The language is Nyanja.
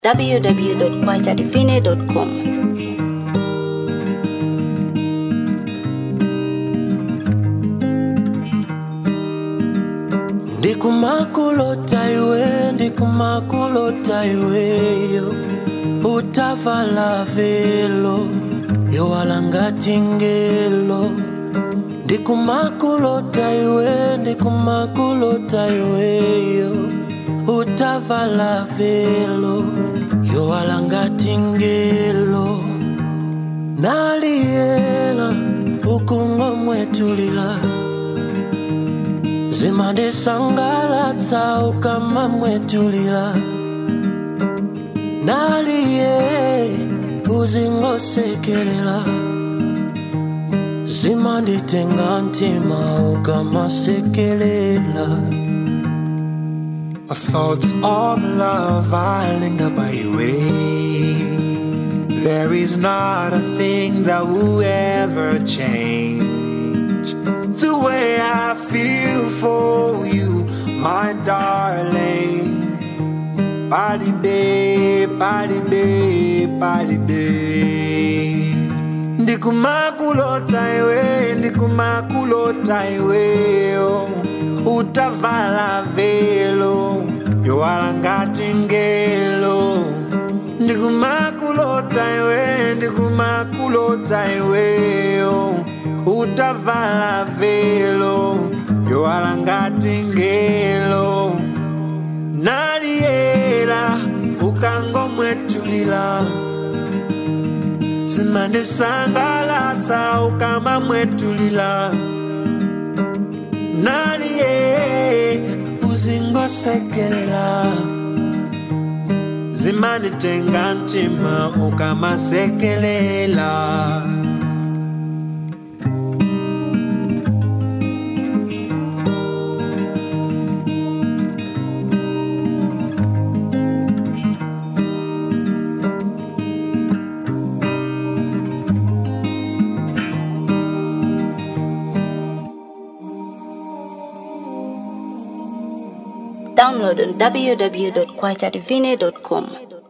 www.kwajadivine.com. Ndikumakulota iwe yo utavala velo yo walangati ngelo. Ndikumakulota iwe yo utavala velo yo walangati ngelo. Naliela ukungomwetulila zimande sangalatsa ukama mwetulila. Naliye uzingosekelela zimande tenga ntima ukama sekelela. A thought of love, I linger by your way. There is not a thing that will ever change the way I feel for you, my darling. Body babe, body babe, body babe. Ndikumakulota iwe oh. Utavala velo yo walangati ngelo. Ndikumakulota iwe oh. Utavala velo yo walangati ngelo. Naliela ukangomwetulila zimande sangalatsa ukama mwetulila. Naliye uzingosekelela zimande tenga ntima ukama sekelela. Download on www.kwajadivine.com.